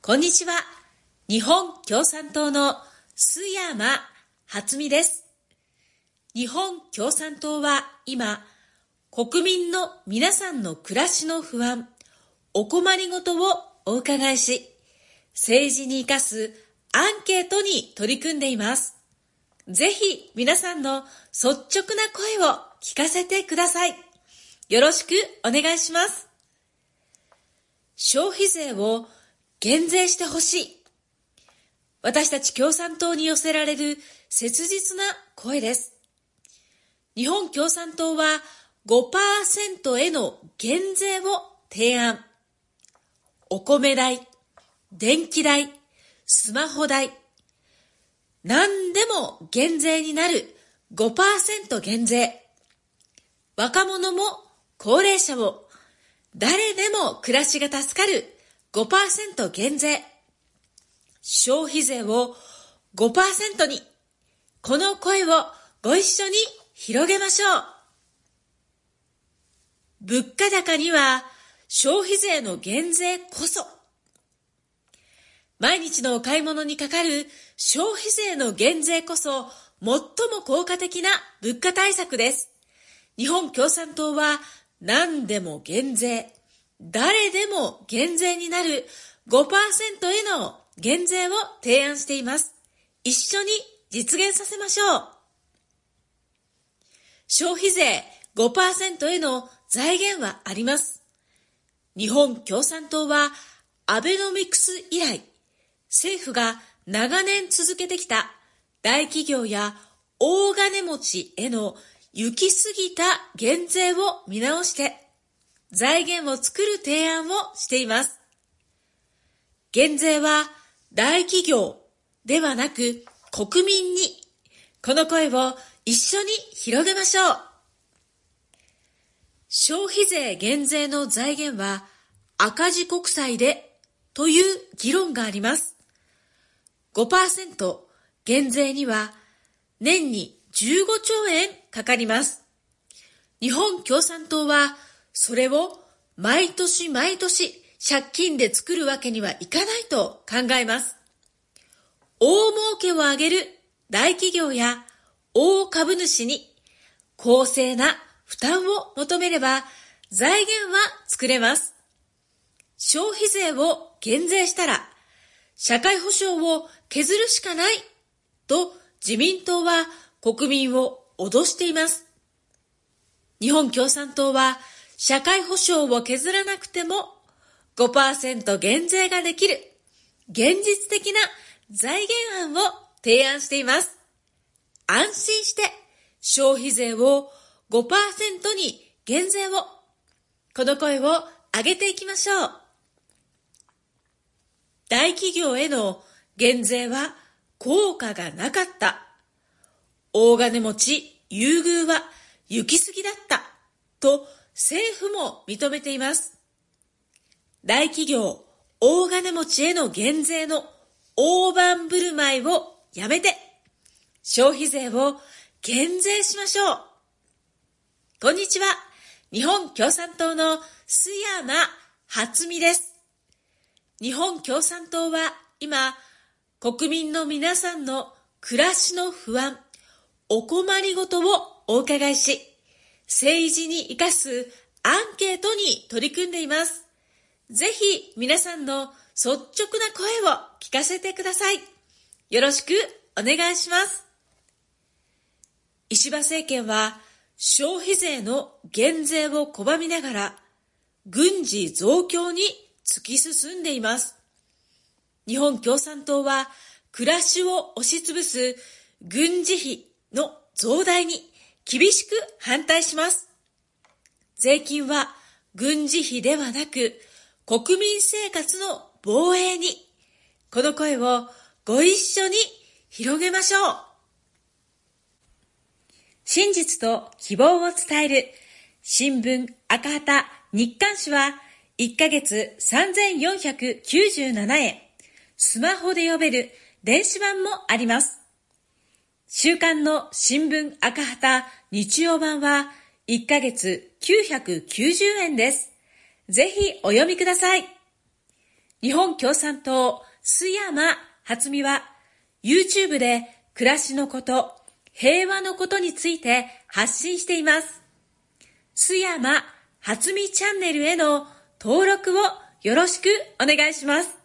こんにちは。日本共産党の須山初美です。日本共産党は今、国民の皆さんの暮らしの不安、お困りごとをお伺いし、政治に生かすアンケートに取り組んでいます。ぜひ皆さんの率直な声を聞かせてください。よろしくお願いします。消費税を減税してほしい。私たち共産党に寄せられる切実な声です。日本共産党は 5% への減税を提案。お米代、電気代、スマホ代、何でも減税になる 5% 減税。若者も高齢者も誰でも暮らしが助かる 5% 減税。消費税を 5% に、この声をご一緒に広げましょう。物価高には消費税の減税こそ。毎日のお買い物にかかる消費税の減税こそ最も効果的な物価対策です。日本共産党は何でも減税、誰でも減税になる 5% への減税を提案しています。一緒に実現させましょう。消費税 5% への財源はあります。日本共産党はアベノミクス以来、政府が長年続けてきた大企業や大金持ちへの行き過ぎた減税を見直して財源を作る提案をしています。減税は大企業ではなく国民に、この声を一緒に広げましょう。消費税減税の財源は赤字国債でという議論があります。5% 減税には年に15兆円かかります。日本共産党はそれを毎年毎年借金で作るわけにはいかないと考えます。大儲けを上げる大企業や大株主に公正な負担を求めれば財源は作れます。消費税を減税したら社会保障を削るしかないと自民党は国民を脅しています。日本共産党は社会保障を削らなくても 5% 減税ができる現実的な財源案を提案しています。安心して消費税を 5% に減税を、この声を上げていきましょう。大企業への減税は効果がなかった。大金持ち優遇は行き過ぎだったと政府も認めています。大企業、大金持ちへの減税の大盤振る舞いをやめて消費税を減税しましょう。こんにちは。日本共産党の須山初美です。日本共産党は今、国民の皆さんの暮らしの不安、お困りごとをお伺いし、政治に生かすアンケートに取り組んでいます。ぜひ皆さんの率直な声を聞かせてください。よろしくお願いします。石破政権は消費税の減税を拒みながら軍事増強に突き進んでいます。日本共産党は暮らしを押しつぶす軍事費の増大に厳しく反対します。税金は軍事費ではなく国民生活の防衛に、この声をご一緒に広げましょう。真実と希望を伝える新聞赤旗日刊紙は1ヶ月3497円、スマホで読める電子版もあります。週刊の新聞赤旗日曜版は1ヶ月990円です。ぜひお読みください。 日本共産党須山初美は YouTube で暮らしのこと、平和のことについて発信しています。須山初美チャンネルへの登録をよろしくお願いします。